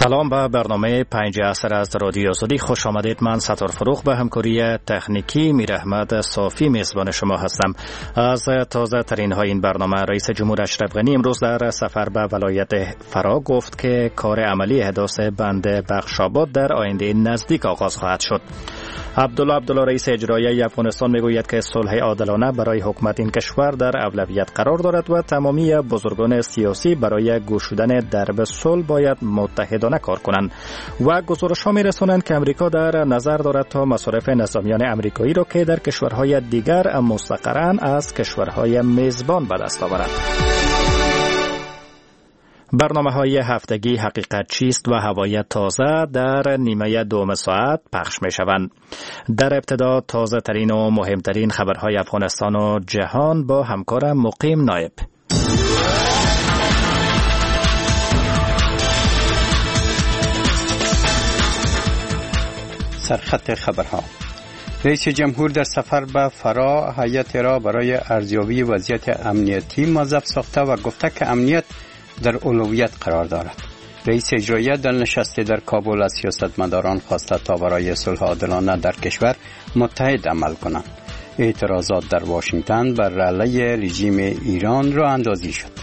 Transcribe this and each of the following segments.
سلام به برنامه 5 عصر از رادیو آزادی خوش آمدید. من ستار فروخ به همکاری تکنیکی میر احمد صافی میزبان شما هستم. از تازه ترین های این برنامه، رئیس جمهور اشرف غنی امروز در سفر به ولایت فرا گفت که کار عملی احداث بند بخشاباد در آینده نزدیک آغاز خواهد شد. عبدالله رئیس اجرایی افغانستان میگوید که صلح عادلانه برای حکومت این کشور در اولویت قرار دارد و تمامی بزرگان سیاسی برای گشودن درب صلح باید متحدانه کار کنند و گزارش‌ها می‌رسانند که امریکا در نظر دارد تا مصارف نظامیان امریکایی را که در کشورهای دیگر مستقرن از کشورهای میزبان به دست آورد. برنامه‌های هفتگی حقیقت چیست و هوای تازه در نیمه دوم ساعت پخش می‌شوند. در ابتدا تازه ترین و مهمترین خبرهای افغانستان و جهان با همکارم مقیم نایب. سرخط خبرها. رئیس جمهور در سفر به فرا هیئت را برای ارزیابی وضعیت امنیتی موظف ساخته و گفته که امنیت در اولویت قرار دارد. رئیس اجرایی در نشستی در کابل از سیاستمداران خواسته تا برای صلح عادلانه در کشور متحد عمل کنند. اعتراضات در واشنگتن بر علیه رژیم ایران راه اندازی شد.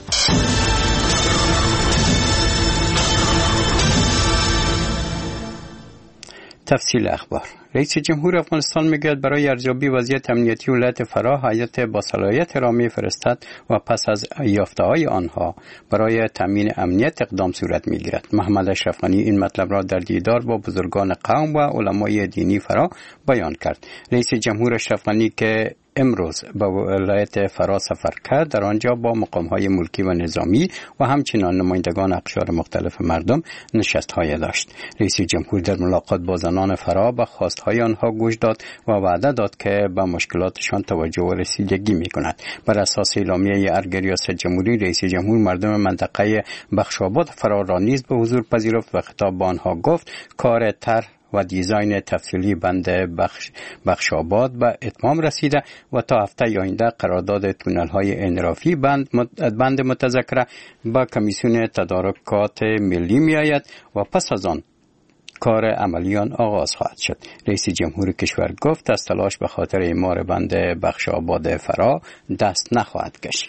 تفصیل اخبار. رئیس جمهور افغانستان میگوید برای ارزیابی وضعیت امنیتی ولایت فرا هیئت با صلاحیت را میفرستد و پس از یافته‌های آنها برای تامین امنیت اقدام صورت میگیرد. محمد اشرف غنی این مطلب را در دیدار با بزرگان قوم و علمای دینی فرا بیان کرد. رئیس جمهور اشرف غنی که امروز به ولایت فرا سفر کرد، در آنجا با مقام‌های ملکی و نظامی و همچنین نمایندگان اقشار مختلف مردم نشست‌های داشت. رئیس جمهور در ملاقات با زنان فرا به خواست‌های آنها گوش داد و وعده داد که به مشکلاتشان توجه و رسیدگی می‌کند. بر اساس اعلامیه ارگ ریاست جمهوری، رئیس جمهور مردم منطقه بخشاباد فرا را نیز به حضور پذیرفت و خطاب به آنها گفت کار طرح و دیزاین تفصیلی بند بخشاباد به اتمام رسیده و تا هفته آینده قرارداد تونل‌های انرافی بند متذکره به کمیسیون تدارکات ملی می‌آید و پس از آن کار عملیان آغاز خواهد شد. رئیس جمهور کشور گفت از تلاش به خاطر اعمار بند بخشاباد فرا دست نخواهد کشید.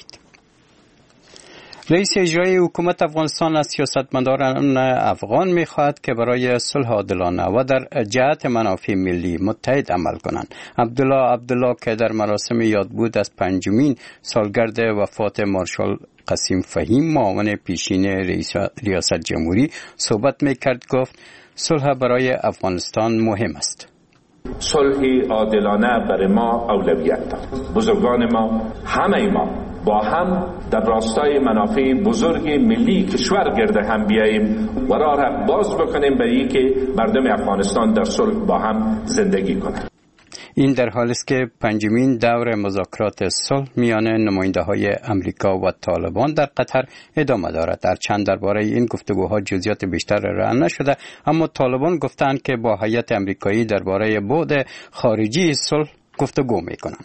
رئیس اجرایی حکومت افغانستان از سیاستمداران افغان می‌خواهد که برای صلح عادلانه و در جهت منافع ملی متحد عمل کنند. عبدالله که در مراسم یادبود از 5مین سالگرد وفات مارشال قاسم فهیم معاون پیشین ریاست جمهوری صحبت می‌کرد. گفت صلح برای افغانستان مهم است. صلح عادلانه برای ما اولویت دارد. بزرگان ما، همه ما با هم در راستای منافع بزرگ ملی کشور گرد هم بیاییم و راه باز بکنیم برای که مردم افغانستان در صلح با هم زندگی کنند. این در حالی است که 5مین دور مذاکرات صلح میان نماینده‌های امریکا و طالبان در قطر ادامه دارد. هرچند درباره این گفتگوها جزئیات بیشتر ارائه نشده، اما طالبان گفتند که با هیئت امریکایی درباره بعد خارجی صلح گفتگو می‌کنند.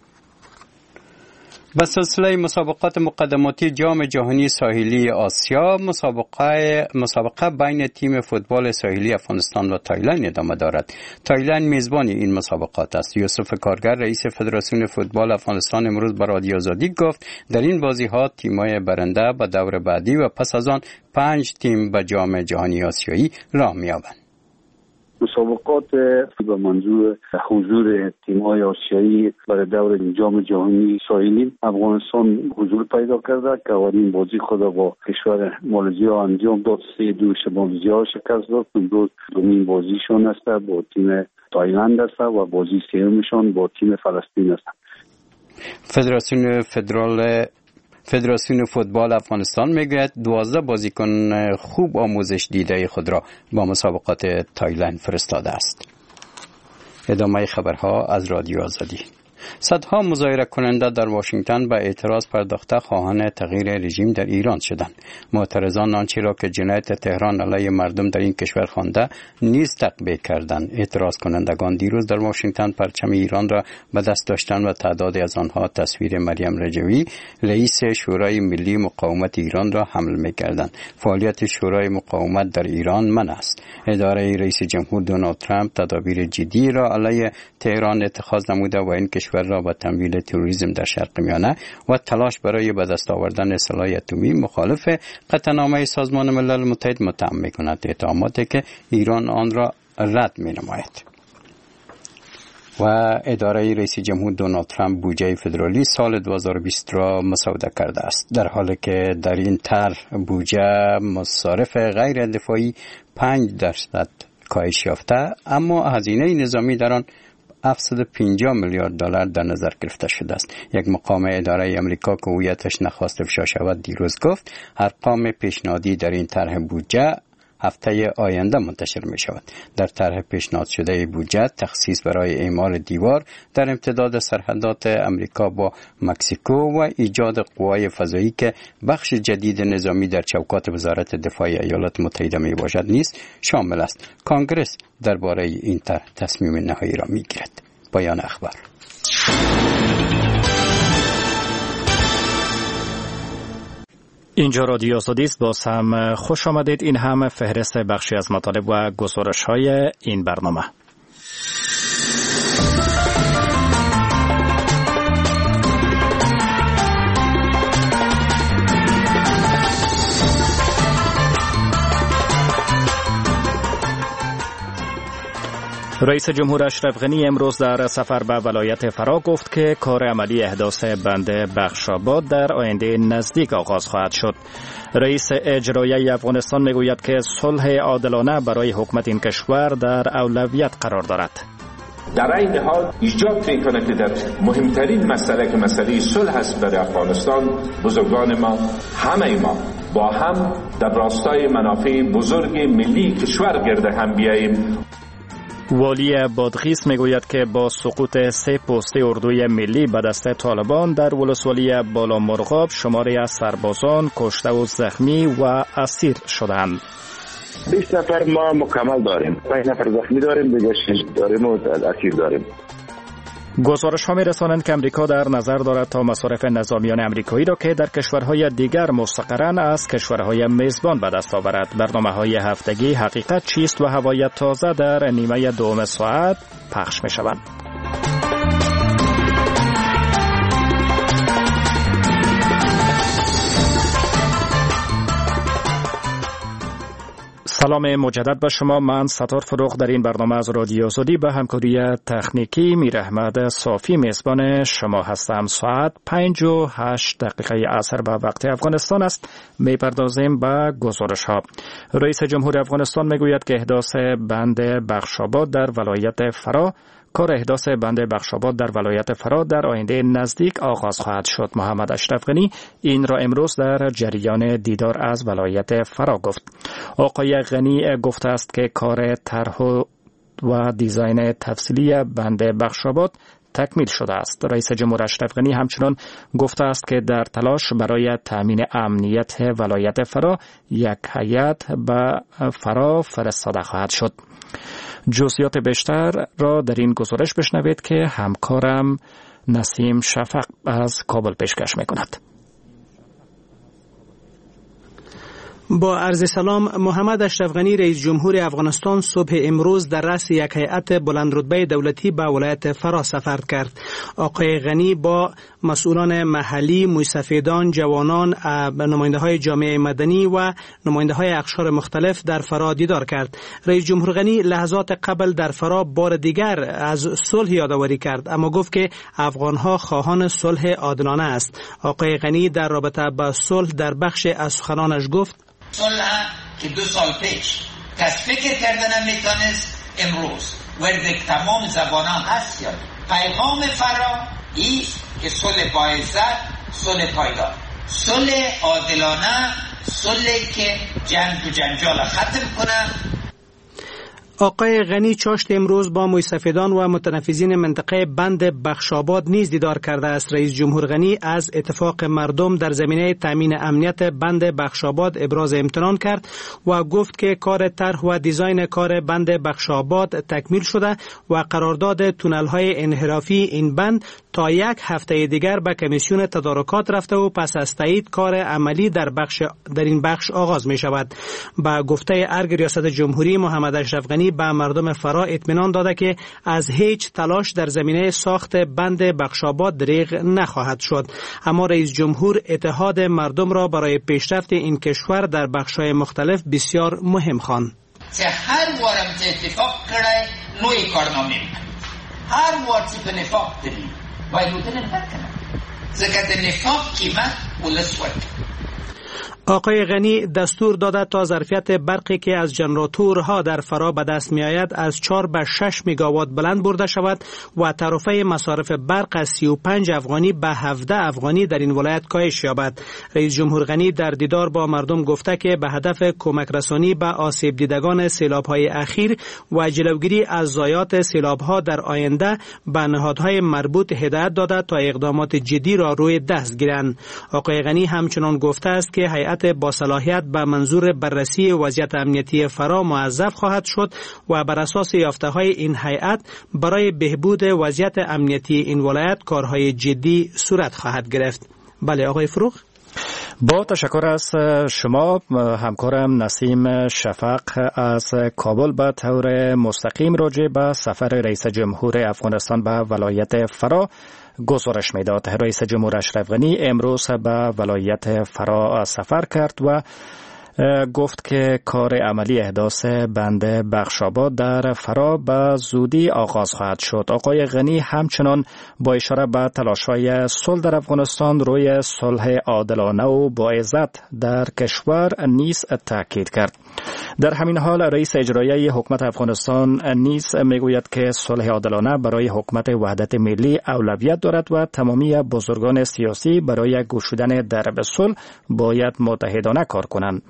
به سلسله مسابقات مقدماتی جام جهانی ساحلی آسیا، مسابقه بین تیم فوتبال ساحلی افغانستان و تایلند ادامه دارد. تایلند میزبان این مسابقات است. یوسف کارگر رئیس فدراسیون فوتبال افغانستان امروز به رادیو آزادی گفت در این بازی‌ها تیم‌های برنده به دور بعدی و پس از آن 5 تیم به جام جهانی آسیایی راه می‌یابند. مسابقات به منظور حضور تیم‌های آسیایی برای دور جام جهانی ساحلی افغانستان حضور پیدا کرده که اولین بازی خود با کشور مالزیا انجام داد. 3-2 مالزیا شکست داد. امروز دومین بازیشون است با تیم تایلند است و بازی سومشون با تیم فلسطین است. فدراسیون فوتبال افغانستان میگوید 12 بازیکن خوب آموزش دیده خود را با مسابقات تایلند فرستاده است. ادامه خبرها از رادیو آزادی. صدها مظاهره کننده در واشنگتن به اعتراض پرداخته خواهان تغییر رژیم در ایران شدند. معترضان آنچه را که جنایت تهران علیه مردم در این کشور خوانده نیز تقبیح کردند. اعتراض کنندگان دیروز در واشنگتن پرچم ایران را به دست داشتند و تعدادی از آنها تصویر مریم رجوی رئیس شورای ملی مقاومت ایران را حمل می‌کردند. فعالیت شورای مقاومت در ایران منع است. اداره رئیس جمهور دونالد ترامپ تدابیر جدی را علیه تهران اتخاذ نموده و این کشور را با تمویل تروریسم در شرق میانه و تلاش برای به دست آوردن سلاح اتمی مخالف قطعنامه سازمان ملل متحد متهم می‌کند. اتهاماتی که ایران آن را رد می‌نماید. و اداره رئیس جمهور دونالد ترامپ بودجه فدرالی سال 2020 را مسوده کرده است، در حالی که در این طرح بودجه مصارف غیر دفاعی 5% کاهش یافته، اما هزینه نظامی در آن 750 میلیارد دلار در نظر گرفته شده است. یک مقام اداره امریکا که هویتش نخواست افشا شود دیروز گفت ارقام پیشنهادی در این طرح بودجه هفته آینده منتشر می شود. در طرح پیشنهاد شده بودجه تخصیص برای اعمار دیوار در امتداد سرحدات امریکا با مکزیکو و ایجاد قوای فضایی که بخش جدید نظامی در چوکات وزارت دفاع ایالات متحده می باشد نیست شامل است. کانگرس درباره این طرح تصمیم نهایی را می گیرد. پایان اخبار. اینجا رادیو سودیست، باز هم خوش آمدید. این هم فهرست بخشی از مطالب و گزارش‌های این برنامه. رئیس جمهور اشرف غنی امروز در سفر به ولایت فرا گفت که کار عملی احداث بند بخشاباد در آینده نزدیک آغاز خواهد شد. رئیس اجرایی افغانستان میگوید که صلح عادلانه برای حکومت این کشور در اولویت قرار دارد. در این حال ایجاد می‌کند که در مهمترین مسئله که مسئله صلح است برای افغانستان، بزرگان ما، همه ما با هم در راستای منافع بزرگ ملی کشور گرد هم بیاییم. والی بادغیس میگوید که با سقوط 3 پست اردوی ملی به دست طالبان در ولسوالی بالامرغاب شماری از سربازان کشته و زخمی و اسیر شدند. 20 نفر ما مکمل داریم، 5 نفر زخمی داریم، دیگه 6 داریم و اسیر داریم. گزارش ها می رسانند که امریکا در نظر دارد تا مصارف نظامیان امریکایی را که در کشورهای دیگر مستقرن از کشورهای میزبان به دست آورد. برنامه های هفتگی حقیقت چیست و هوای تازه در نیمه دوم ساعت پخش می شوند. سلام مجدد به شما. من ستار فروغ در این برنامه از رادیو سودی به همکاری تکنیکی میراحمد صافی میزبان شما هستم. ساعت 5:08 عصر به وقت افغانستان است. میپردازیم به گزارش ها. رئیس جمهور افغانستان میگوید که احداث بند بخشاباد در ولایت فرا کار احداث بند بخشاباد در ولایت فرا در آینده نزدیک آغاز خواهد شد. محمد اشرف غنی این را امروز در جریان دیدار از ولایت فرا گفت. آقای غنی گفته است که کار طرح و دیزاین تفصیلی بند بخشاباد تکمیل شده است. رئیس جمهور اشرف غنی همچنان گفته است که در تلاش برای تامین امنیت ولایت فرا یک هیئت به فرا فرستاده خواهد شد. جزئیات بیشتر را در این گزارش بشنوید که همکارم نسیم شفق از کابل پیشکش می‌کند. با عرض سلام، محمد اشرف غنی رئیس جمهور افغانستان صبح امروز در رأس یک هیئت بلند رتبه دولتی به ولایت فرا سفر کرد. آقای غنی با مسئولان محلی، موسفیدان، جوانان، نماینده‌های جامعه مدنی و نماینده‌های اقشار مختلف در فرا دیدار کرد. رئیس جمهور غنی لحظات قبل در فرا بار دیگر از صلح یادآوری کرد، اما گفت که افغان‌ها خواهان صلح عادلانه است. آقای غنی در رابطه با صلح در بخش از سخنانش گفت: صلح که 2 سال پیش کس فکر کردن میتونست امروز ورد تمام زبانان هست. یا پیغام فرا ایست که صلح با عزت، صلح پایدار، صلح عادلانه، صلحی که جنگ و جنجال ختم کنه. آقای غنی چاشت امروز با موسفیدان و متنفذین منطقه بند بخشاباد نیز دیدار کرده است. رئیس جمهور غنی از اتفاق مردم در زمینه تامین امنیت بند بخشاباد ابراز امتنان کرد و گفت که کار طرح و دیزاین کار بند بخشاباد تکمیل شده و قرارداد تونل‌های انحرافی این بند تا یک هفته دیگر به کمیسیون تدارکات رفته و پس از تایید کار عملی در این بخش آغاز می شود. با گفته ارگ ریاست جمهوری محمد اشرف غنی به مردم فرا اطمینان داده که از هیچ تلاش در زمینه ساخت بند بخشاباد دریغ نخواهد شد. اما رئیس جمهور اتحاد مردم را برای پیشرفت این کشور در بخش‌های مختلف بسیار مهم خواند. هر وارم اتفاق کرده نوعی کارنامه میکنه، هر وارتی به نفاق داریم باید بودن نکنه زکر نفاق قیمت ولس ورد. آقای غنی دستور داده تا ظرفیت برقی که از ژنراتورها در فرا به دست می آید از 4 به 6 میگاوات بلند برده شود و تعرفه مصارف برق از 35 افغانی به 17 افغانی در این ولایت کاهش یابد. رئیس جمهور غنی در دیدار با مردم گفته که به هدف کمک رسانی به آسیب دیدگان سیلاب‌های اخیر و جلوگیری از ضایعات سیلاب‌ها در آینده به نهادهای مربوط هدایت داده تا اقدامات جدی را روی دست گیرند. آقای غنی همچنان گفته است که هیئت با صلاحیت به منظور بررسی وضعیت امنیتی فرا موظف خواهد شد و بر اساس یافته‌های این هیئت برای بهبود وضعیت امنیتی این ولایت کارهای جدی صورت خواهد گرفت. بله آقای فروغ. با تشکر از شما. همکارم نسیم شفق از کابل به طور مستقیم راجع به سفر رئیس جمهور افغانستان به ولایت فرا گزارش میداد. رئیس جمهور اشرف غنی امروز به ولایت فرا سفر کرد و گفت که کار عملی احداث بند بخشاباد در فرا به زودی آغاز خواهد شد. آقای غنی همچنان با اشاره به تلاش‌های صلح در افغانستان روی صلح عادلانه و با عزت در کشور نیز تاکید کرد. در همین حال رئیس اجرایی حکومت افغانستان نیز میگوید که صلح عادلانه برای حکومت وحدت ملی اولویت دارد و تمامی بزرگان سیاسی برای گشودن درب صلح باید متحدانه کار کنند.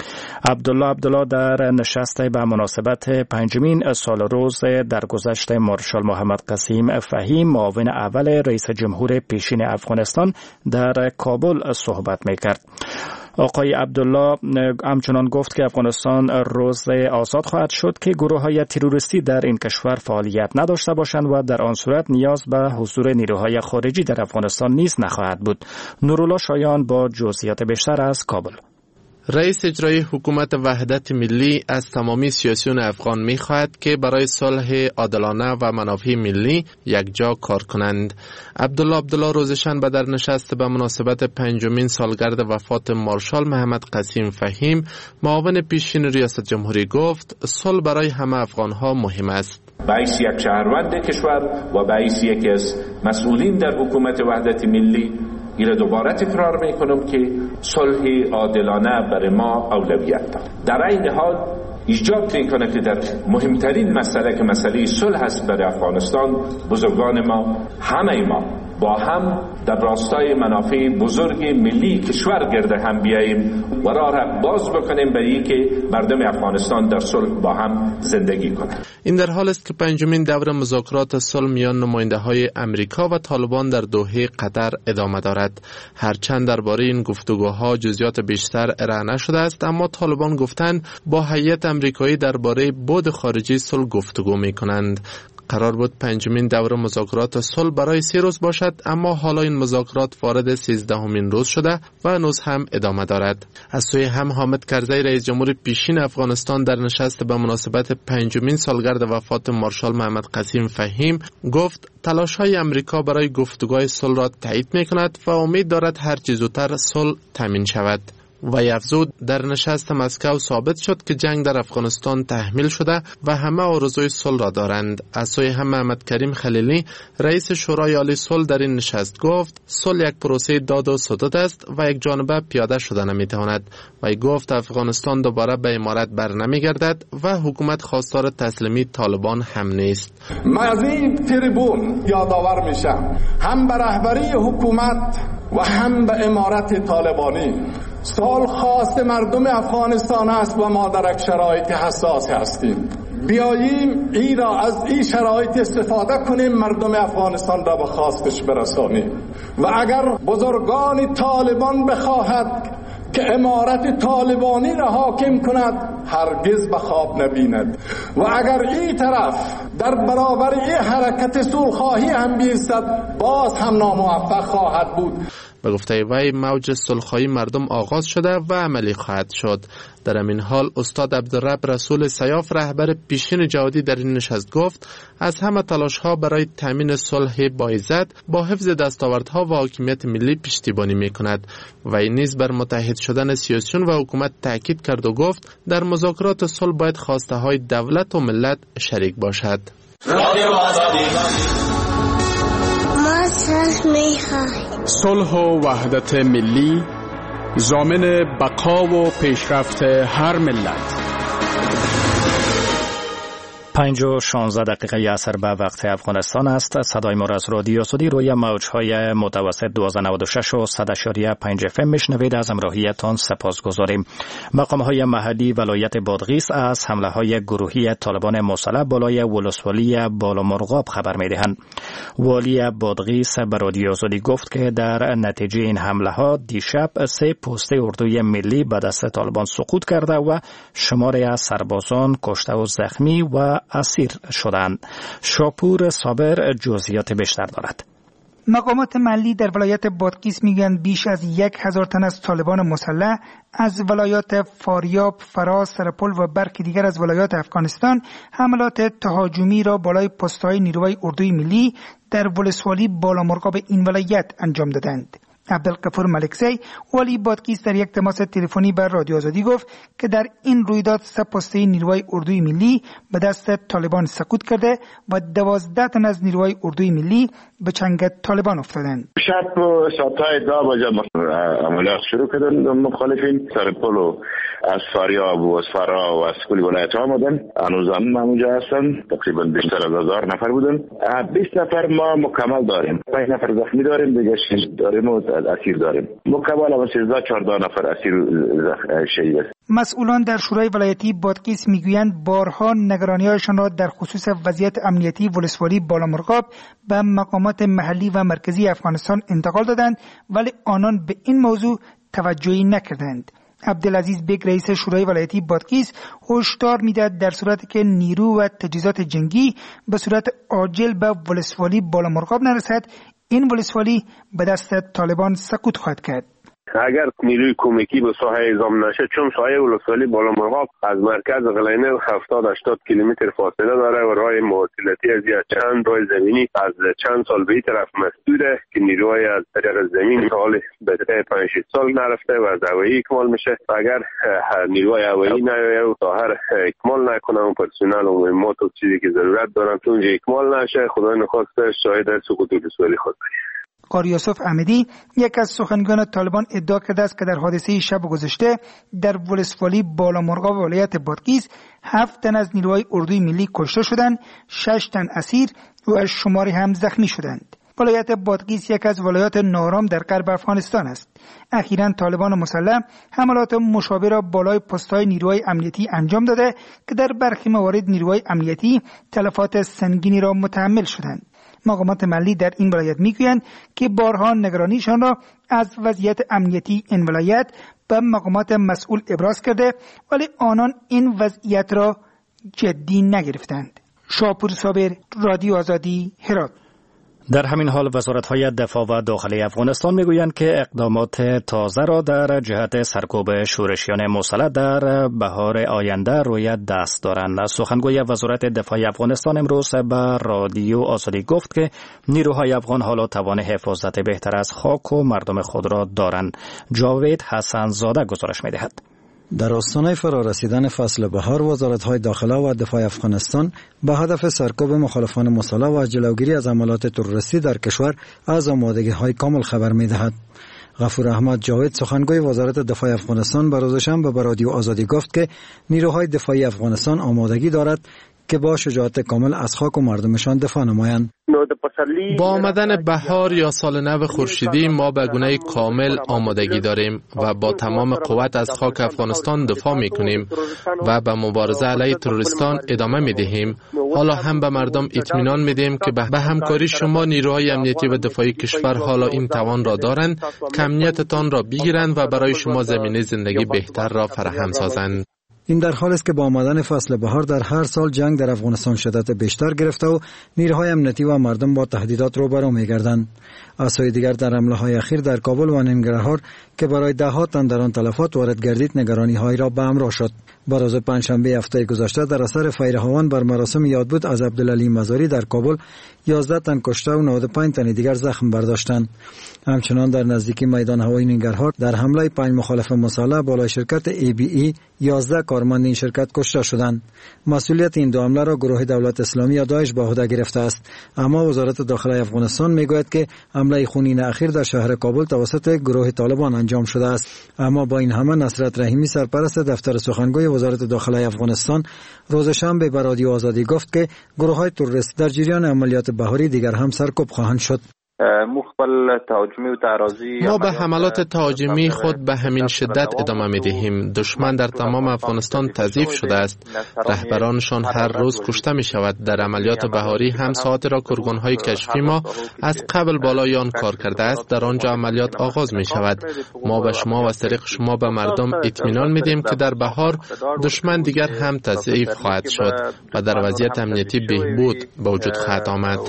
عبدالله در نشست به مناسبت 5مین سال روز درگذشت مارشال محمد قسیم فهیم معاون اول رئیس جمهور پیشین افغانستان در کابل صحبت میکرد. آقای عبدالله همچنان گفت که افغانستان روز آزاد خواهد شد که گروه‌های تروریستی در این کشور فعالیت نداشته باشند و در آن صورت نیاز به حضور نیروهای خارجی در افغانستان نیز نخواهد بود. نورالله شایان با جزئیات بیشتر از کابل. رئیس اجرایی حکومت وحدت ملی از تمامی سیاسیون افغان می‌خواهد که برای صلح عادلانه و منافع ملی یکجا کار کنند. عبدالله روز شنبه در نشست به مناسبت 5مین سالگرد وفات مارشال محمد قسیم فهیم معاون پیشین ریاست جمهوری گفت صلح برای همه افغان‌ها مهم است. باعث یک شهروند کشور و باعث یکی از مسئولین در حکومت وحدت ملی ایره دوباره تکرار میکنم که صلح عادلانه برای ما اولویت دارد. در این حال ایجاب میکنه که در مهمترین مسئله که مسئله صلح است برای افغانستان بزرگان ما همه ما با هم در راستای منافع بزرگ ملی کشور گرده هم بیاییم و راه باز بکنیم برای اینکه مردم افغانستان در صلح با هم زندگی کنند. این در حال است که 5مین دور مذاکرات صلح میان نماینده‌های امریکا و طالبان در دوحه قطر ادامه دارد. هرچند درباره این گفتگوها جزئیات بیشتر ارائه نشده است، اما طالبان گفتند با هیئت امریکایی درباره بعد خارجی صلح گفتگو می‌کنند. قرار بود 5مین دور مذاکرات صلح برای 3 روز باشد، اما حالا این مذاکرات وارد 13مین روز شده و هنوز هم ادامه دارد. از سوی هم حامد کرزی رئیس جمهور پیشین افغانستان در نشست به مناسبت 5مین سالگرد وفات مارشال محمد قسیم فهیم گفت تلاش‌های امریکا برای گفتگوهای صلح را تایید می‌کند و امید دارد هر چه زودتر صلح تامین شود. و افزود در نشست مسکو ثابت شد که جنگ در افغانستان تحمیل شده و همه آرزوی صلح را دارند. از سوی هم محمد کریم خلیلی رئیس شورای عالی صلح در این نشست گفت صلح یک پروسه داد و ستد است و یک جانبه پیاده شده نمیتواند و گفت افغانستان دوباره به امارت بر نمیگردد و حکومت خواستار تسلیمی طالبان هم نیست. من از این تریبون یادآور میشم هم به رهبری حکومت و هم به امارت طالبانی صلح خواست مردم افغانستان است و ما در یک شرایط حساس هستیم. بیاییم این را از این شرایط استفاده کنیم، مردم افغانستان را به خواستش برسانیم. و اگر بزرگان طالبان بخواهد که امارت طالبانی را حاکم کند، هرگز به خواب نبیند. و اگر این طرف در برابر این حرکت صلح‌خواهی هم بیستد، باز هم ناموفق خواهد بود. به گفته وی موج صلح‌خواهی مردم آغاز شده و عملی خواهد شد. در همین حال استاد عبدالرب رسول سیاف رهبر پیشین جهادی در این نشست گفت از همه تلاش‌ها برای تامین صلح باعزت با حفظ دستاوردها و حاکمیت ملی پشتیبانی می‌کند و این نیز بر متحد شدن سیاسیون و حکومت تاکید کرد و گفت در مذاکرات صلح باید خواسته‌های دولت و ملت شریک باشد. صلح و وحدت ملی ضامن بقا و پیشرفت هر ملت. 5:16 عصر به وقت افغانستان است. صدای ما را از رادیو آزادی روی موج‌های متوسط 1296 و 100.5 FM میشنوید. از همراهیتان سپاسگزاریم. مقام‌های محلی ولایت بادغیس از حمله‌های گروهی طالبان مسلح بالای ولسوالی بالامرغاب خبر می‌دهند. والی بادغیس به رادیو آزادی گفت که در نتیجه این حمله‌ها دیشب 3 پوسته اردوی ملی به دست طالبان سقوط کرده و شماری از سربازان کشته و زخمی و اسیر شدند. شاپور صابر جزئیات بیشتر دارد. مقامات محلی در ولایت بادغیس میگن بیش از 1000 تن از طالبان مسلح از ولایات فاریاب، فراز، سرپل و برخی دیگر از ولایات افغانستان حملات تهاجمی را بالای پست‌های نیروی اردوی ملی در ولسوالی بالامرغاب این ولایت انجام دادند. عبدالغفور ملکزی والی بادغیس در یک تماس تلفنی بر رادیو آزادی گفت که در این رویداد 3 پسته نیروی اردوی ملی به دست طالبان سقوط کرده و 12 تن از نیروی اردوی ملی به چنگ طالبان افتادند. شب ساعتهای 10 بجه عملیات شروع کردن مخالفین. سرپل و از فاریاب و از فرا و از کلی ولایت آمدن. هنوز هم همونجا هستن. تقریبا بیشتر از 1000 نفر بودن. 20 نفر ما مکمل داریم. 5 نفر زخمی داریم، دیگه 6 داریم و اسیر داریم. مکمل و 13-14 نفر اسیر شهید است. مسئولان در شورای ولایتی بادغیس میگویند بارها نگرانی‌هایشان را در خصوص وضعیت امنیتی ولسوالی بالامرغاب به مقامات محلی و مرکزی افغانستان انتقال دادند، ولی آنان به این موضوع توجهی نکردند. عبدالعزیز بیگ رئیس شورای ولایتی بادغیس هشدار می‌دهد در صورتی که نیرو و تجهیزات جنگی به صورت عاجل به ولسوالی بالامرغاب نرسد، این ولسوالی به دست طالبان سقوط خواهد کرد. اگر نیروی کمکی به ساحه اعزام نشه، چون ساحه ولسوالی بالامرغاب از مرکز قلعه 70-80 کیلومتر فاصله داره و راه مواصلاتی از چند راه زمینی از چند سال به این طرف مسدوده که نیروهای از طریق زمین حال به 5-6 سال نرفته و از هوایی اکمال میشه. اگر نیروهای هوایی نیایه و طاهر اکمال نکنه و پرسنل و مهمات و چیزی که ضرورت دارن تو اونجا اکمال نشه، خدای نخواسته شاید سقوط ولسوالی خود بشه. قاری یوسف احمدی یک از سخنگویان طالبان ادعا کرده است که در حادثه شب گذشته در ولسوالی بالامرغاب ولایت بادغیس 7 تن از نیروهای اردوی ملی کشته شدند، 6 تن اسیر و شماری هم زخمی شدند. ولایت بادغیس یک از ولایات نارام در غرب افغانستان است. اخیراً طالبان مسلح حملات مشابه را بالای پست‌های نیروهای امنیتی انجام داده که در برخی موارد نیروهای امنیتی تلفات سنگینی را متحمل شدند. مقامات محلی در این ولایت میگویند که بارها نگرانیشان را از وضعیت امنیتی این ولایت به مقامات مسئول ابراز کرده، ولی آنان این وضعیت را جدی نگرفتند. شاپور صابر، رادیو آزادی، هرات. در همین حال وزارت‌های دفاع و داخلی افغانستان میگویند که اقدامات تازه را در جهت سرکوب شورشیان مسلح در بهار آینده روی دست دارند. سخنگوی وزارت دفاع افغانستان امروز به رادیو آزادی گفت که نیروهای افغان حالا توان حفاظت بهتر از خاک و مردم خود را دارند. جاوید حسن زاده گزارش می‌دهد. در آستانه فرارسیدن فصل بهار، وزارت‌های داخله و دفاع افغانستان به هدف سرکوب مخالفان مسلح و جلوگیری از حملات تروریستی در کشور از آمادگی‌های کامل خبر می‌دهد. غفور احمد جاوید سخنگوی وزارت دفاع افغانستان به روز شنبه به رادیو آزادی گفت که نیروهای دفاعی افغانستان آمادگی دارد که با شجاعت کامل از خاک و مردمشان دفاع نمایند. با آمدن بهار یا سال نو خورشیدی ما به گونه کامل آمادگی داریم و با تمام قوت از خاک افغانستان دفاع میکنیم و به مبارزه علیه تروریستان ادامه میدهیم. حالا هم به مردم اطمینان میدیم که به همکاری شما نیروهای امنیتی و دفاعی کشور حالا این توان را دارند که امنیتتان را بگیرند و برای شما زمینه زندگی بهتر را فراهم سازند. این در حالی است که با آمدن فصل بهار در هر سال جنگ در افغانستان شدت بیشتر گرفته و نیروهای امنیتی و مردم با تهدیدات روبرو می‌گردند. از سوی دیگر در حمله‌های اخیر در کابل و ننگرهار که برای ده‌ها تن در آن تلفات وارد گردید نگرانی‌هایی را به همراه شد. با روز پنجشنبه هفته گذشته در اثر فیرهوان بر مراسم یادبود از عبدالعلی مزاری در کابل 11 تن کشته و 95 تن دیگر زخم برداشتند. همچنان در نزدیکی میدان هوایی ننگرهار در حمله 5 مخالف مسلح بالای شرکت ABE 11 کارمند این شرکت کشته شدند. مسئولیت این دو حمله را گروه دولت اسلامی یا داعش به عهده گرفته است، اما وزارت داخله افغانستان میگوید که حمله خونین اخیر در شهر کابل توسط گروه طالبان انجام شده است. اما با این همه نصرت رحیمی سرپرست دفتر سخنگوی وزارت داخله افغانستان روز شنبه به رادیو آزادی گفت که گروه‌های تروریستی در جریان عملیات بهاری دیگر هم سرکوب خواهند شد. ما به حملات تهاجمی خود به همین شدت ادامه می دهیم. دشمن در تمام افغانستان تضعیف شده است. رهبرانشان هر روز کشته می شود. در عملیات بهاری هم ساعت را کرگان‌های کشفی ما از قبل بالای آن کار کرده است. در آنجا عملیات آغاز می شود. ما به شما و از طریق شما به مردم اطمینان می دهیم که در بهار دشمن دیگر هم تضعیف خواهد شد و در وضعیت امنیتی بهبود به وجود خواهد آمد.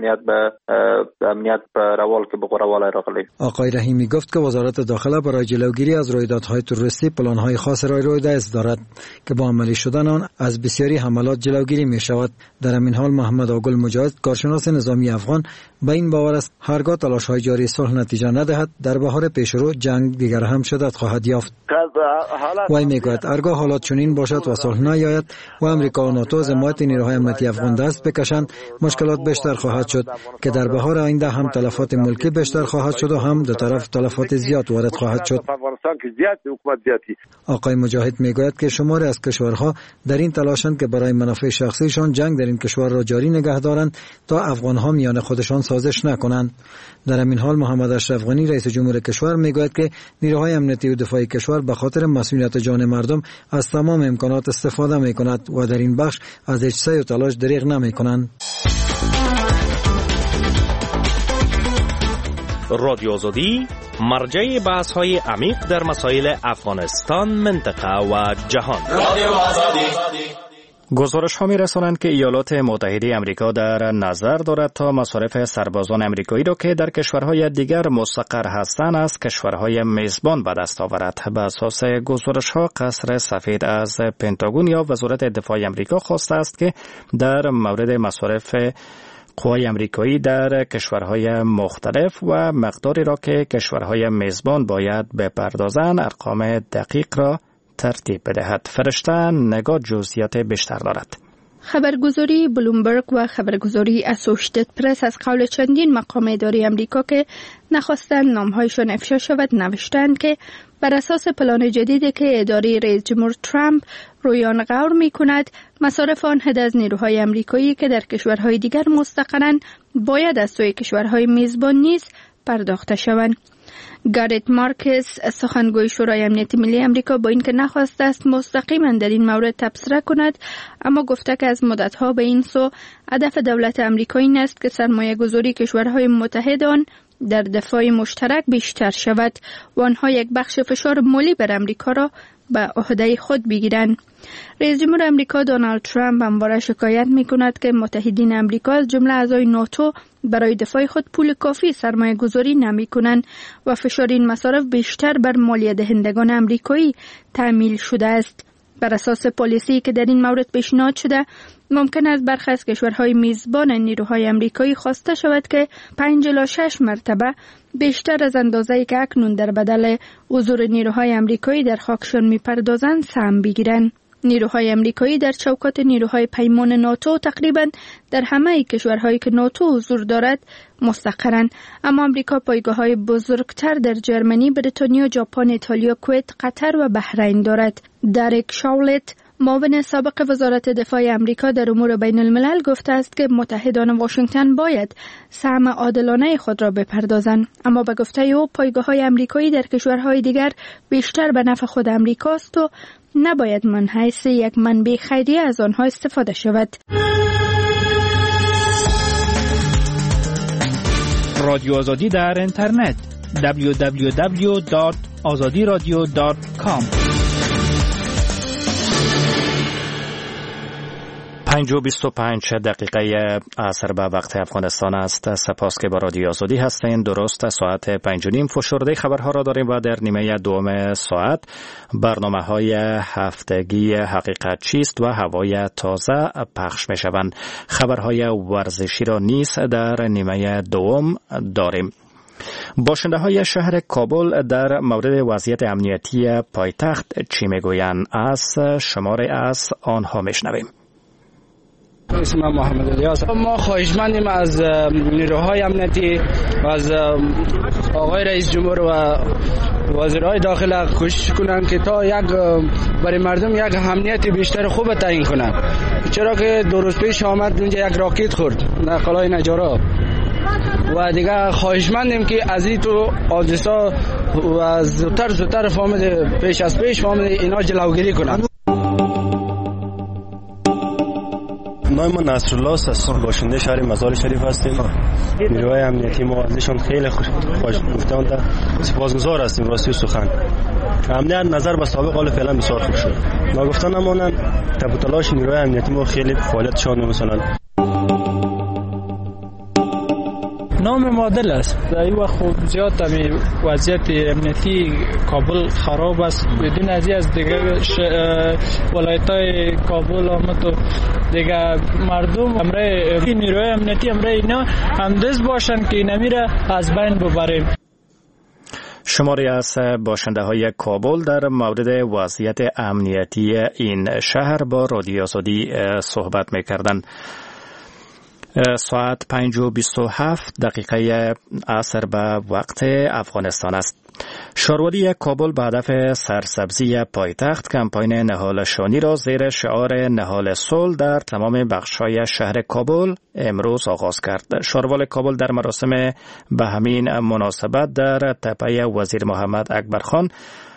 آقای رحیمی گفت که وزارت داخله برای جلوگیری از رویدادهای تروریستی پلان‌های خاص را رویداد دارد که با عملی شدن آن از بسیاری حملات جلوگیری می شود. در همین حال محمد آگل مجاهد کارشناس نظامی افغان به این باور است هرگاه تلاش‌های جاری صلح نتیجه ندهد در بهار پیشرو جنگ دیگر هم شدت خواهد یافت. وی میگوید هرگاه حالات چنین باشد و صلح نیاید و امریکا و ناتو از حمایت نیروهای امنیتی افغان دست بکشند مشکلات بیشتر خواهد شد که در بهار آینده هم تلفات ملکی بیشتر خواهد شد و هم دو طرف تلفات زیاد وارد خواهد شد. آقای مجاهد میگوید که شماری از کشورها در این تلاشند که برای منافع شخصیشان جنگ در این کشور را جاری نگه دارند تا افغانها میان خودشان سازش نکنند. در همین حال محمد اشرف غنی رئیس جمهور کشور میگوید که نیروهای امنیتی و دفاعی کشور به خاطر مسئولیت جان مردم از تمام امکانات استفاده میکند و در این بخش از هیچ سعی و تلاش دریغ نمیکنند. رادیو آزادی مرجع بحث‌های عمیق در مسائل افغانستان، منطقه و جهان. رادیو آزادی گزارش ها می رسانند که ایالات متحده امریکا در نظر دارد تا مصارف سربازان امریکایی را که در کشورهای دیگر مستقر هستند از کشورهای میزبان به دست آورد. به اساس گزارش ها قصر سفید از پنتاگون یا وزارت دفاع امریکا خواسته است که در مورد مصارف قوای امریکایی در کشورهای مختلف و مقداری را که کشورهای میزبان باید بپردازند ارقام دقیق را ترتیب بدهد. فرشته نگاه جزئیات بیشتر دارد. خبرگزاری بلومبرگ و خبرگزاری اسوشیتد پرس از قول چندین مقام اداری امریکا که نخواستند نامهایشان افشا شود نوشتند که بر اساس پلان جدیدی که اداره رئیس جمهور ترامپ رویان غور می کند مصارف آن حد از نیروهای امریکایی که در کشورهای دیگر مستقرند باید از سوی کشورهای میزبان نیز پرداخته شوند. گارت مارکس سخنگوی شورای امنیت ملی امریکا با اینکه نخواسته است مستقیما در این مورد تبصره کند اما گفته که از مدتها به این سو هدف دولت امریکا این است که سرمایه گذاری کشورهای متحد آن در دفاع مشترک بیشتر شود و آنها یک بخش فشار مالی بر امریکا را به عهده خود بگیرند. رئیس جمهور امریکا دونالد ترامپ همواره شکایت می‌کند که متحدین امریکا از جمله اعضای ناتو برای دفاع خود پول کافی سرمایه گذاری نمی‌کنند و فشار این مصارف بیشتر بر مالیه دهندگان امریکایی تحمیل شده است. بر اساس پالیسی که در این مورد پیشنهاد شده ممکن است برخی از کشورهای میزبان نیروهای امریکایی خواسته شود که 5 الی 6 مرتبه بیشتر از اندازه‌ای که اکنون در بدل حضور نیروهای امریکایی در خاکشان می‌پردازند سهم بگیرند. نیروهای امریکایی در چوکات نیروهای پیمان ناتو تقریباً در همه کشورهایی که ناتو حضور دارد مستقرند، اما امریکا پایگاه‌های بزرگتر در جرمنی، بریتانیا، ژاپن، ایتالیا، کویت، قطر و بحرین دارد. دریک شاولت معاون سابق وزارت دفاع امریکا در امور بین الملل گفته است که متحدان واشنگتن باید سهم عادلانه خود را بپردازند، اما به گفته او پایگاه‌های امریکایی در کشورهای دیگر بیشتر به نفع خود امریکاست و نباید من حیث یک منبع خیریه از آنها استفاده شود. رادیو آزادی در اینترنت www.azadiradio.com 5:25 دقیقه عصر به وقت افغانستان است. سپاس که با رادیو آزادی هستین. درست ساعت 5:30 فشرده خبرها را داریم و در نیمه دوم ساعت برنامه‌های هفتگی حقیقت چیست و هوای تازه پخش می‌شوند. خبرهای ورزشی را نیز در نیمه دوم داریم. باشنده های شهر کابل در مورد وضعیت امنیتی پایتخت چی میگویند؟ از شماره از آنها میشنویم. اسمم محمد الیاس. ما خواهشمندیم از نیروهای امنیتی و از آقای رئیس جمهور و وزرای داخله کوشش کنند که تا برای مردم یک امنیت بیشتر خوب تعیین کنند، چرا که دو روز پیش آمد اونجا یک راکت خورد در قلعه نجارا و دیگه خواهشمندیم که از این تو حادثه و زودتر فهمید پیش از پیش فهمید اینا جلوگیری کنند. نام من نصرالله است، باشنده شهر مزار شریف هستیم. نیروهای امنیتی ما ازشون خیلی خوش گفتند، سپاسگزار هستیم. راستی سخن امنیت نظر به سابق حال فعلا بسیار خوب شد. ما گفتن امانن تب تلاش نیروهای امنیتی ما خیلی فعالیتشان مثلا نام معادل است. در این وقت خوب زیاد وضعیت امنیتی کابل خراب است. بدون از دیگه ولایت‌های کابل آمد و دیگه مردم امره نیروهای امنیتی امره اینا همدست باشن که نمیره از بین ببریم. شماری از باشنده های کابل در مورد وضعیت امنیتی این شهر با رادیو آزادی صحبت می‌کردند. ساعت 5:27 دقیقه عصر به وقت افغانستان است. شاروالی کابل به هدف سرسبزی پایتخت کمپاین نهال شانی را زیر شعار نهال صلح در تمام بخش‌های شهر کابل امروز آغاز کرد. شاروال کابل در مراسم به همین مناسبت در تپه وزیر محمد اکبرخان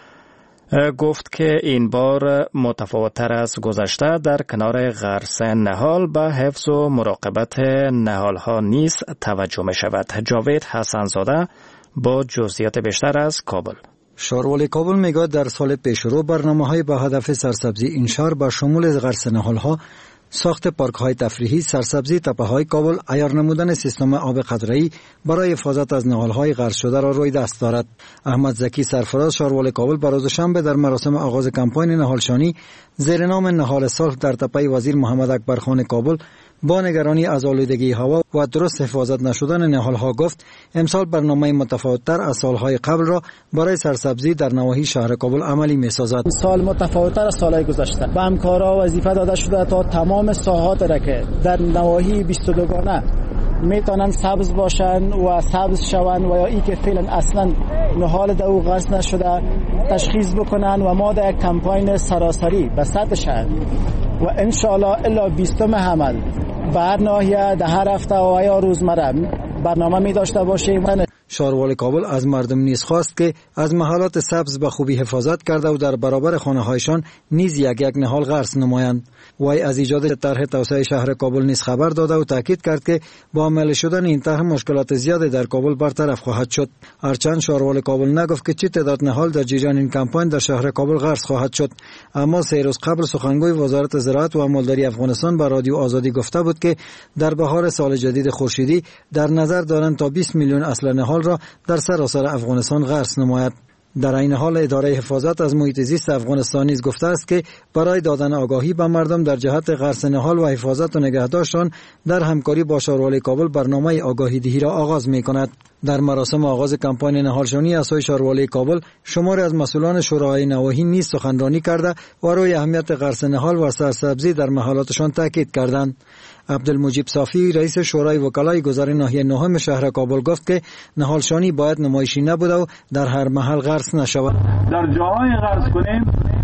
گفت که این بار متفاوت‌تر از گذشته در کنار غرس نهال به حفظ و مراقبت نهال‌ها نیز توجه می شود. جاوید حسنزاده با جزئیات بیشتر از کابل. شاروالی کابل میگه در سال پیشرو برنامه‌های به هدف سرسبزی این شهر با شمول غرس نهال‌ها، ساخت پارک‌های تفریحی، سرسبزی تپه‌های کابل، عیار نمودن سیستم آب قطره‌ای برای حفاظت از نهال‌های غرس شده را روی دست دارد. احمد زکی سرفراز شاروالی کابل بر روز شنبه در مراسم آغاز کمپاین نهالشانی زیر نام نهال صلح در تپه وزیر محمد اکبرخان کابل با نگرانی از آلودگی هوا و درست حفاظت نشدن نهال‌ها گفت امسال برنامه متفاوت‌تر از سال‌های قبل را برای سرسبزی در نواحی شهر کابل عملی می‌سازد. سال متفاوت‌تر از سال‌های گذشته به همکارا وظیفه داده شده تا تمام ساحات را که در نواحی 22 گانه میتونن سبز باشن و سبز شون و یا ای که فعلا اصلا نهال در او غرس نشده تشخیص بکنن و ما در یک کمپاین سراسری به سطح شهر و انشاءالله الا 20 حمل بر ناحیه در هر هفته و یا روزمره برنامه می داشته باشیم. شاروالی کابل از مردم نیز خواست که از محلات سبز به خوبی حفاظت کرده و در برابر خانه‌هایشان نیز یک نهال غرس نمایند. وی از ایجاد طرح توسعه شهر کابل نیز خبر داده و تاکید کرد که با عمل شدن این طرح مشکلات زیادی در کابل برطرف خواهد شد. هرچند شاروالی کابل نگفت که چه تعداد نهال در جریان این کمپاین در شهر کابل غرس خواهد شد، اما 3 روز قبل سخنگوی وزارت زراعت و امالداری افغانستان به رادیو آزادی گفته بود که در بهار سال جدید خورشیدی در نظر دارند تا 20 میلیون اصل نهال را در سراسر افغانستان غرس نماید. در این حال اداره حفاظت از محیط زیست افغانستان نیز گفته است که برای دادن آگاهی به مردم در جهت غرس نهال و حفاظت و نگهداشتشان در همکاری با شاروالی کابل برنامه آگاهی دهی را آغاز می‌کند. در مراسم آغاز کمپاین نهالشانی اسای شاروالی کابل شماری از مسئولان شورای نواحی نیز سخنرانی کرده و روی اهمیت غرس نهال و سرسبزی در محلاتشان تاکید کردند. عبدالمجید صافی رئیس شورای وکلای گذار ناحیه نهم شهر کابل گفت که نهالشانی باید نمایشی نبوده و در هر محل غرس نشود. در جاهای غرس کنیم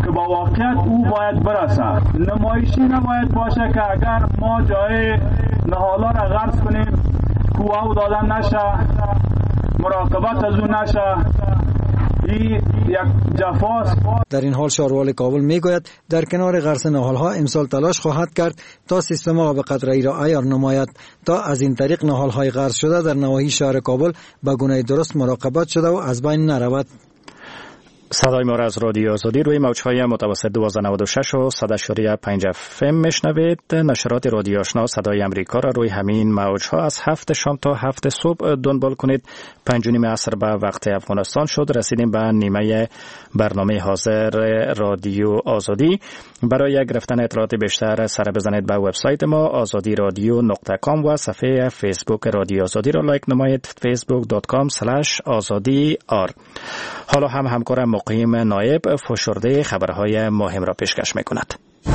که با واقعیت او باید برسه. نمایشی نباید باشه که اگر ما جای نهالا را غرض کنیم کوه دادن نشه، مراقبت از اون نشه، این یک جفاست. در این حال شاروال کابل میگوید در کنار غرس نهالها امسال تلاش خواهد کرد تا سیستم آب قطره‌ای را عیار نماید تا از این طریق نهالهای غرس شده در نواحی شهر کابل به گونه درست مراقبت شده و از بین نرود. صدای ما را از رادیو آزادی روی موج‌های متوسط 1296 و 100.5 FM میشنوید. نشرات رادیو آشنا صدای امریکا را روی همین موج‌ها از 7 شام تا 7 صبح دنبال کنید. 5:30 عصر به وقت افغانستان شد. رسیدیم به نیمه برنامه حاضر رادیو آزادی. برای گرفتن اطلاعات بیشتر سر بزنید به وبسایت ما azadiradio.com و صفحه فیسبوک رادیو آزادی را لایک نمایید facebook.com/azadi.r. حالا هم همکارم مقیم نایب فشرده خبرهای مهم را پیشکش می‌کند.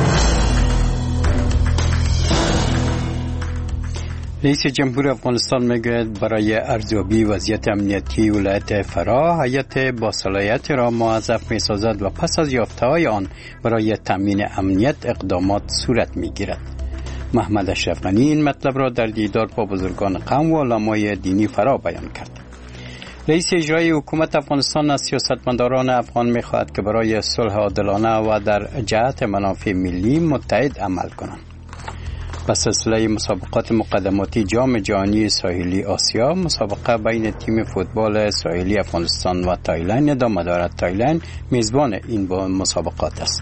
رئیس جمهور افغانستان میگوید برای ارزیابی وضعیت امنیتی ولایت فرا هیئت با صلاحیت را موظف می‌سازد و پس از یافته‌های آن برای تامین امنیت اقدامات صورت می‌گیرد. محمد اشرف غنی این مطلب را در دیدار با بزرگان قوم و علمای دینی فرا بیان کرد. رئیس اجرایی حکومت افغانستان از سیاستمداران افغان می‌خواهد که برای صلح عادلانه و در جهت منافع ملی متحد عمل کنند. به سلسله مسابقات مقدماتی جام جهانی ساحلی آسیا، مسابقه بین تیم فوتبال ساحلی افغانستان و تایلند ادامه دارد. تایلند میزبان این مسابقات است.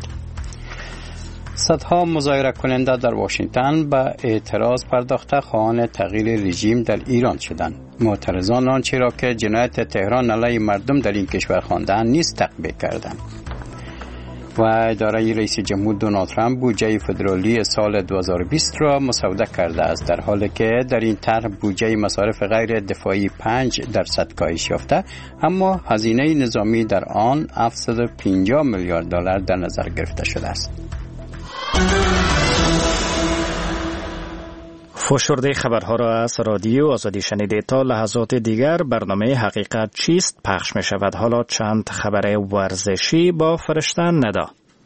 صدها مظاهره کننده در واشنگتن به اعتراض پرداخته خواهان تغییر رژیم در ایران شدند. معترضان آنچه را که جنایت تهران علیه مردم در این کشور خواندند نیز تقبیح کردند. و اداره رئیس جمهور دونالد ترامپ بودجه فدرالی سال 2020 را مسوده کرده است، در حالی که در این طرح بودجه مصارف غیر دفاعی 5% کاهش یافته، اما هزینه نظامی در آن 750 میلیارد دلار در نظر گرفته شده است. فشرده خبرها را از رادیو آزادی شنیدید. تا لحظات دیگر برنامه حقیقت چیست پخش می شود. حالا چند خبر ورزشی با فرشته ندا.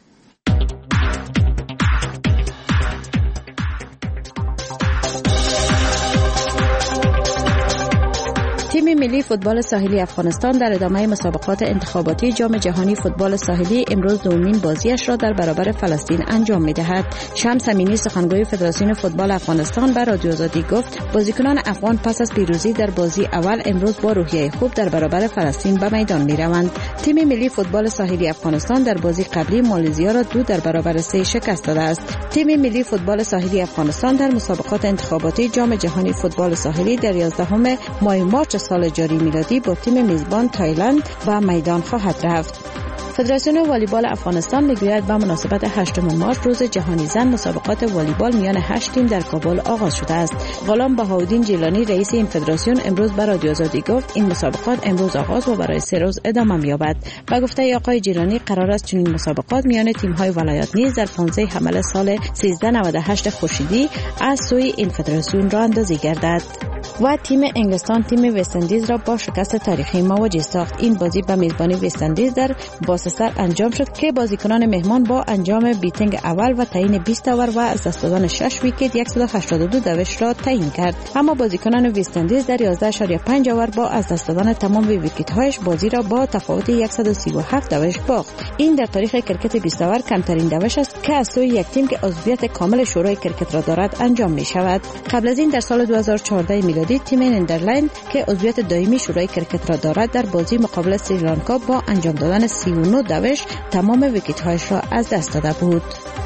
تیم ملی فوتبال ساحلی افغانستان در ادامه مسابقات انتخاباتی جام جهانی فوتبال ساحلی امروز دومین بازیش را در برابر فلسطین انجام می‌دهد. شمس امینی سخنگوی فدراسیون فوتبال افغانستان به رادیو آزادی گفت بازیکنان افغان پس از پیروزی در بازی اول امروز با روحیه خوب در برابر فلسطین به میدان می‌روند. تیم ملی فوتبال ساحلی افغانستان در بازی قبلی مالزیا را 2 در برابر 3 شکست داده است. تیم ملی فوتبال ساحلی افغانستان در مسابقات انتخاباتی جام جهانی فوتبال ساحلی در 11 ماه مارس سال جاری میلادی با تیم میزبان تایلند به میدان خواهد رفت. فدراسیون والیبال افغانستان میگوید به مناسبت 8 مارس روز جهانی زن مسابقات والیبال میان 8 تیم در کابل آغاز شده است. غلام بهاءالدین جیلانی رئیس این فدراسیون امروز به رادیو آزادی گفت این مسابقات امروز آغاز و برای 3 روز ادامه می‌یابد. به گفته آقای جیلانی قرار است چنین مسابقات میان تیم‌های ولایت نیز در 15 حمل سال 1398 خورشیدی از سوی این فدراسیون راه‌اندازی گردد. و تیم انگلستان تیم وست اندیز را با شکست تاریخی مواجه ساخت. این بازی به میزبانی وست اندیز در باستر انجام شد که بازیکنان مهمان با انجام بیتینگ اول و تعیین 20 اوور و از دست دادن 6 ویکت 182 دوش را تعیین کرد، اما بازیکنان وست اندیز در 11.5 اوور با از دست دادن تمام ویکت‌هایش بازی را با تفاوت 137 دوش باخت. این در تاریخ کرکت 20 اوور کمترین دوش است که از سوی یک تیم که عضویت کامل شورای کرکت را دارد انجام می شود. قبل از این در سال 2014 میلادی تیم نیدرلند که عضویت دائمی شورای کرکت را دارد در بازی مقابل سریلانکا با انجام دادن 39 دوش تمام ویکت‌هایش را از دست داده بود.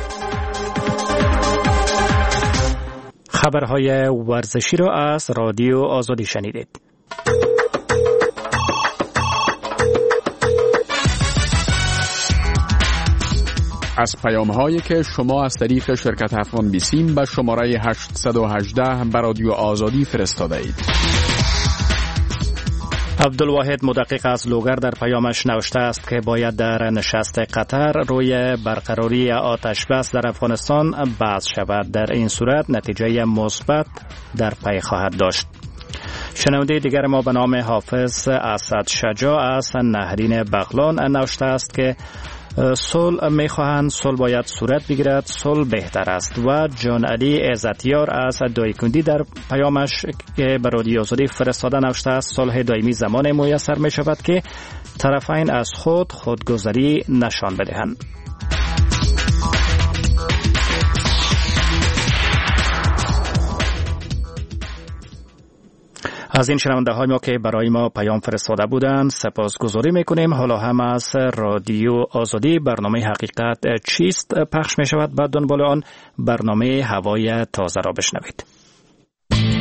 خبرهای ورزشی را از رادیو آزادی شنیدید. از پیام‌هایی که شما از طریق شرکت افغان بیسیم به شماره 818 به رادیو آزادی فرستاده اید. عبدالواحد مدقق از لوگر در پیامش نوشته است که باید در نشست قطر روی برقراری آتش بس در افغانستان بحث شود. در این صورت نتیجه مثبت در پی خواهد داشت. شنونده دیگر ما به نام حافظ اسد شجاع از نهرین بغلان نوشته است که صلح میخواهند، صلح باید صورت بگیرد، صلح بهتر است. و جان علی عزتیار از دایکندی در پیامش که به رادیو آزادی فرستاده نوشته است: صلح دائمی زمان میسر می شود که طرفین از خودگذری نشان بدهند. از این شنونده های ما که برای ما پیام فرستاده بودند سپاسگزاری میکنیم. حالا هم از رادیو آزادی برنامه حقیقت چیست پخش می شود. بعد دنبال آن برنامه هوای تازه را بشنوید.